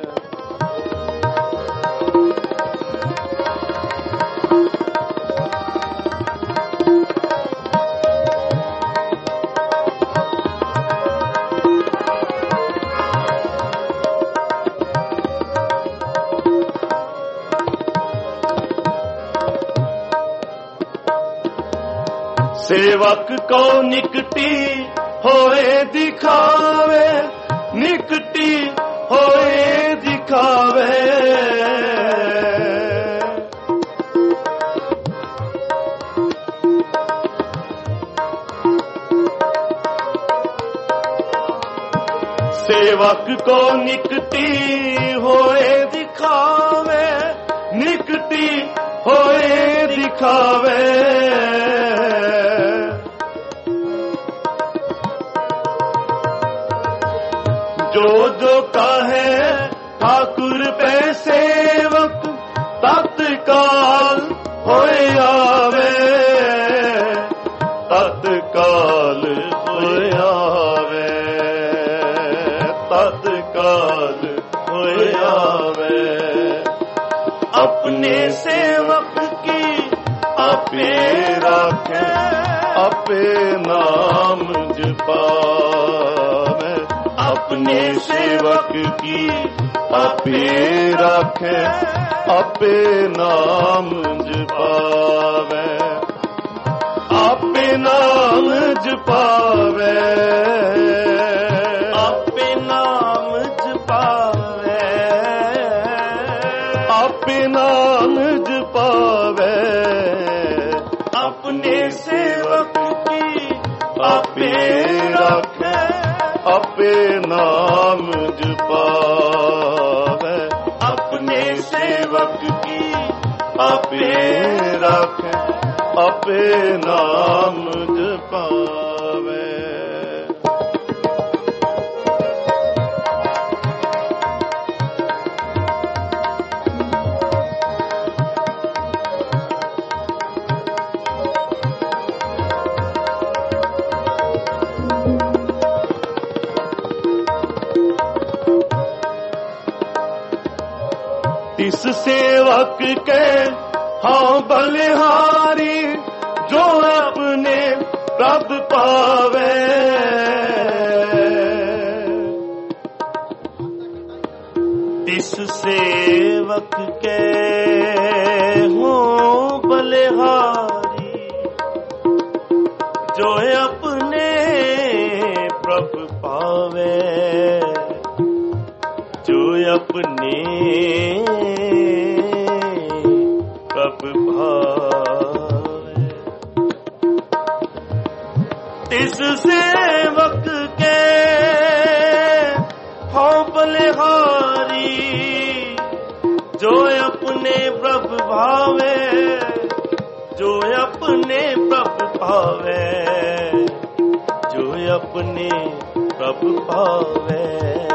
सेवक को निकटी होए दिखावे, निकटी होए दिखावे, सेवक को निकटी होए दिखावे, निकटी होए दिखावे, जो जो कहे ठाकुर पे सेवक, तत्काल होए आवे, तत्काल होए आवे, तत्काल होए आवे, अपने सेवक की आपे राखे, आपे नाम जपावे, अपने सेवक की आपे राखे, आपे नाम जपावे, आपे नाम जपावे, आपे नाम जपावे, आपे नाम जपावे, अपने सेवक की आपे राखे, आपे नाम जपावे, अपने सेवक की आपे राखे, आपे नाम जपावे। इस सेवक के हाँ बलिहारी, जो अपने रब पावे, इस सेवक के हो बलिहारी, जो अपने प्रभ पावे, जो अपने प्रभ भावे, इस सेवक के हो बलिहारी जो अपने प्रभु भावे, जो अपने प्रभु भावे, जो अपने प्रभु भावे।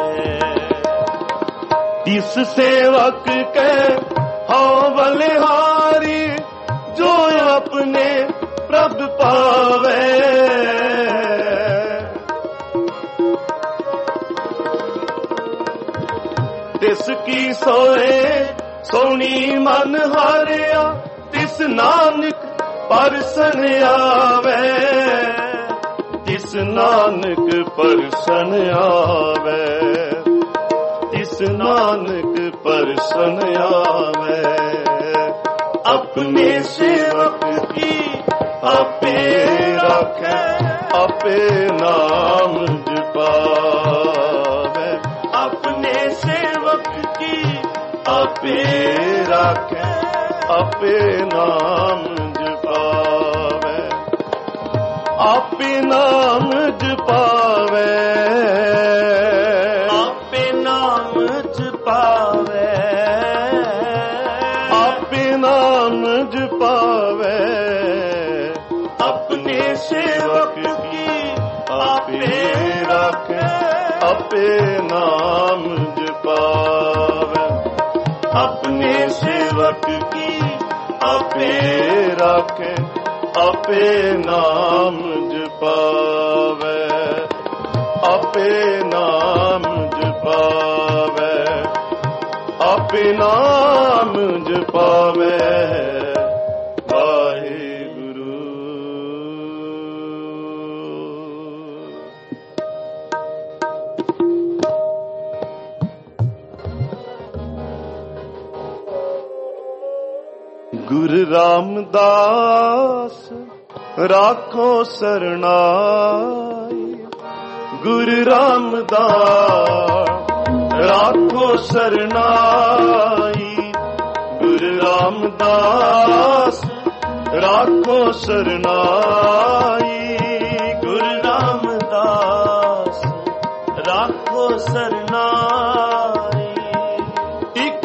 इस सेवक के हो बलिहारी जो अपने प्रभु पावे। तिसकी सोए सोनी मन हारिया, तिस नानक परसन आवे, तिस नानक परसन आवे, तिस नानक परसन आवे। अपने सेवक की आपे राखे, आपे नाम जपावे। अपने सेवक की आपे राखे, आपे नाम जपावे, आपे नाम जपावे, आपे नाम जपावे, आपे नाम जपावे। अपने सेवक की आपे राखे, आपे नाम जपावे। अपने सेवक की आपे राखे, आपे नाम जपावे, आपे नाम जपावे, आपे नाम जपावे। वाहिगुरु। गुरु रामदास राखो सरनाई, गुरु रामदास राखो सरनाई, गुरु रामदास राखो सरनाई, गुरु रामदास राखो सरनाई। एक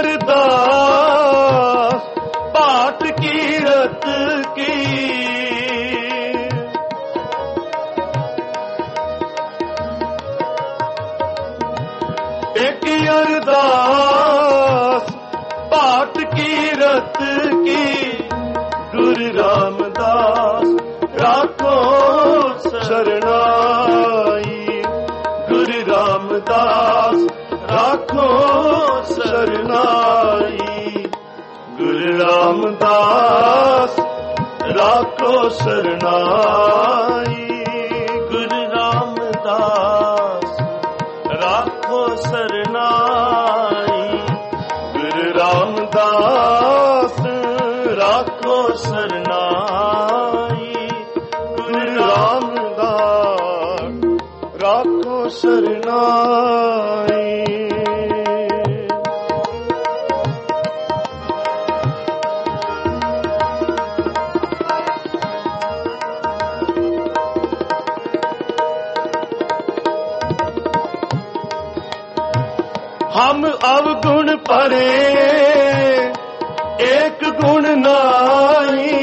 अरदास पाठ कीरत की, एक अरदास पाठ कीरत की, गुरु रामदास राखो शरणाई, गुरु रामदास राखो शरणाई, गुरु रामदास राखो शरणाई, गुरु रामदास राखो सरनाई, गुरु रामदास राखो सरनाई, गुरु रामदास राखो शरणाई। हम अवगुण परे एक गुण नाही,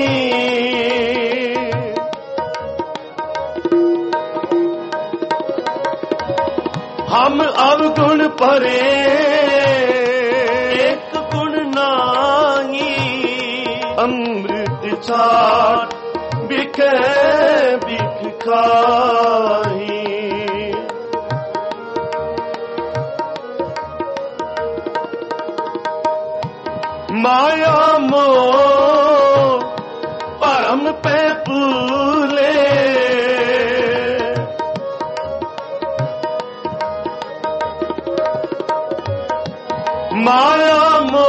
हम अवगुण परे एक गुण नाही, अमृत छाट बिखे बिख खाही, माया मोह परम पे पूले, माया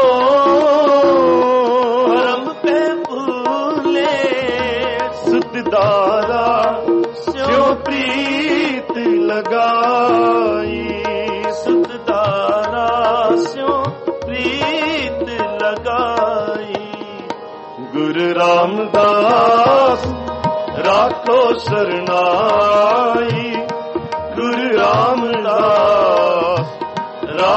मोह परम पे भूले, सुतदारा स्यो प्रीत लगाई, सुतदारा स्यो प्रीत लगाई, गुरु रामदास राखो शरणाई, गुरु रामदास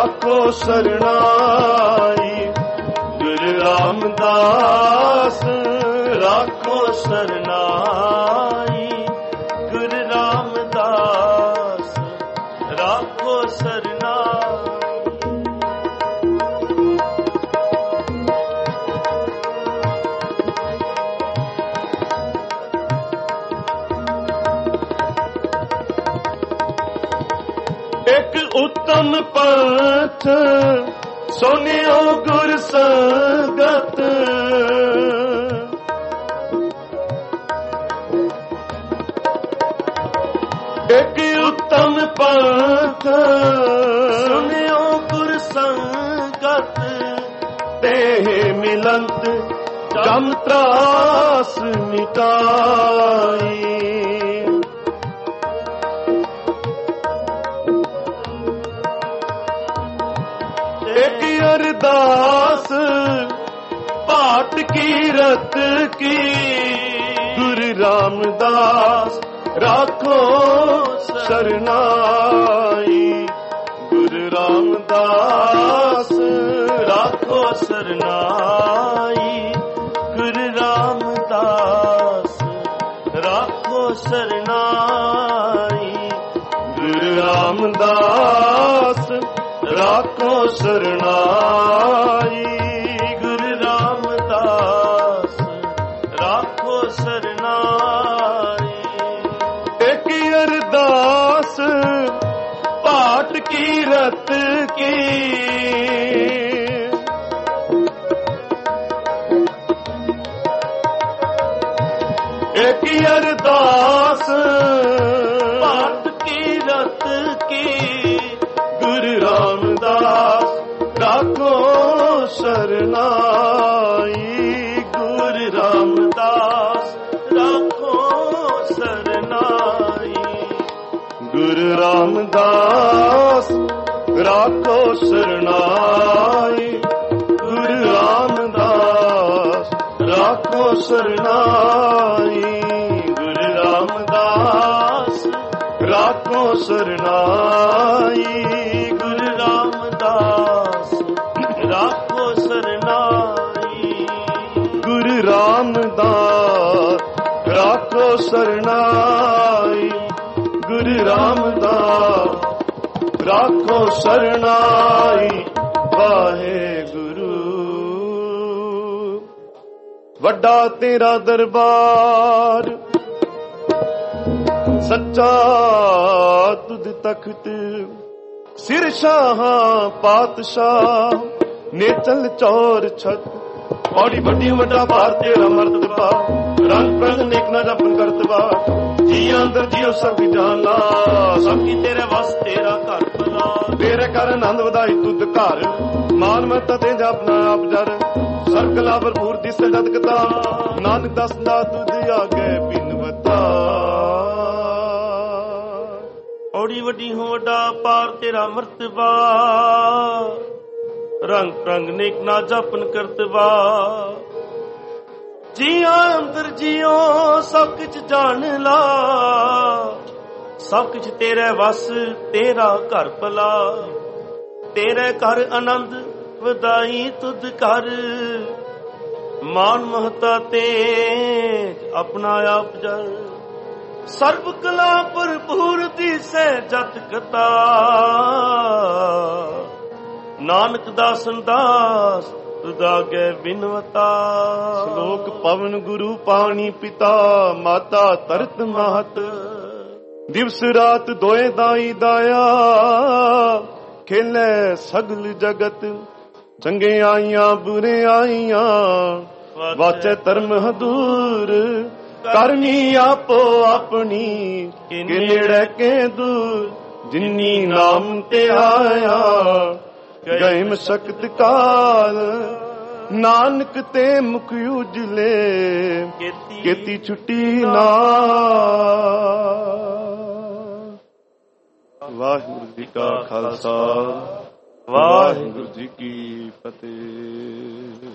राखो शरणाई। गुरु रामदास राखो शरणाई। गुरु रामदास राखो शरणाई। एक उत्तम पंथ सुनियो गुर संगत। एक उत्तम पंथ सुनियो गुर संगत। तेह मिलंत जम त्रास मिटाई। एक अरदास पाठ की रत की। गुरु रामदास राखो शरणाई। गुरु रामदास राखो शरणाई। गुरु रामदास राखो शरणाई। गुरु रामदास राखो शरणाई। गुरु रामदास राखो शरणाई। एक अरदास पाठ की रत की। एक अरदास पाठ की रत की। गुरु रामदास राखो शरणाई। गुरु रामदास राखो शरणाई। गुरु रामदास राखो शरणाई। गुरु रामदास राखो शरणाई। गुरु रामदास राखो शरणाई। गुरु रामदास राखो शरणाई। गुरु रामदास राखो शरणाई। गुरु रामदास राखो शरणाई। वाहे गुरु वड्डा तेरा दरबार सच्चा तुद तख्त। सिर शाह पातशाह ने चल चौर छत। बड़ी बड़ी वड्डा भार तेरा मर्तबा। रंग प्रंग नेक ना जपन करतबा। जी अंदर जियो सब जाना। सब की तेरे वस तेरा घर भला। तेरे कर आनंद वधाई तुद घर। मान मत ते जपना आप जर। ਸਰਕਲਾ ਭਰਪੂਰ ਦਿਸ ਜਦਕਤਾ। ਨਾਨਕ ਦਸਦਾ ਤੁਧ ਆਗੇ ਬਿਨਵਤਾ। ਔੜੀ ਵੱਡੀ ਹੋ ਵੱਡਾ ਪਾਰ ਤੇਰਾ ਮਰਤਬਾ। ਰੰਗ ਪ੍ਰੰਗ ਨੇਕ ਨਾ ਜਪਨ ਕਰਤਵਾ। ਜੀਆਂ ਅੰਦਰ ਜਿਉ ਸਭ ਕੁਝ ਜਾਣ ਲਾ। ਸਭ ਕੁਝ ਤੇਰੇ ਵਸ ਤੇਰਾ ਘਰ ਭਲਾ। ਤੇਰੇ ਘਰ ਆਨੰਦ ਵਧਾਈ ਤੁਧ ਕਰ। ਮਾਨ ਮਹਤਾ ਤੇਜ ਆਪਣਾ ਆਪ ਜਰ। ਸਰਬ ਕਲਾ ਭਰਪੂਰ ਦੀਸੈ ਜਤ ਕਤਾ। ਨਾਨਕ ਦਾਸਨ ਦਾਸ ਤੁਧ ਆਗੇ ਬਿਨਵਤਾ। ਸ਼ਲੋਕ ਪਵਨ ਗੁਰੂ ਪਾਣੀ ਪਿਤਾ ਮਾਤਾ ਤਰਤ ਮਾਤ। ਦਿਵਸ ਰਾਤ ਦੋਏ ਦਾਈ ਦਾਇਆ ਖੇਲੇ ਸਗਲ ਜਗਤ। ਚੰਗੇ ਆਈਆਂ ਬੁਰੇ ਆਈਆਂ ਵਾਚੈ ਧਰਮ ਹਦੂਰ। ਕਰਨੀ ਆਪੋ ਆਪਣੀ ਕਿ ਨੇੜੇ ਕੇ ਦੂਰ। ਜਿਨੀ ਨਾਮ ਤੇ ਆਇਆ ਗਏ ਮਸਕਤ ਕਾਲ। ਨਾਨਕ ਤੇ ਮੁਖ ਉਜਲੇ ਕੀਤੀ ਛੁੱਟੀ ਨਾਲ। ਵਾਹਿਗੁਰੂ ਜੀ ਕਾ ਖਾਲਸਾ ਵਾਹਿਗੁਰੂ ਜੀ ਕੀ ਫਤਿਹ।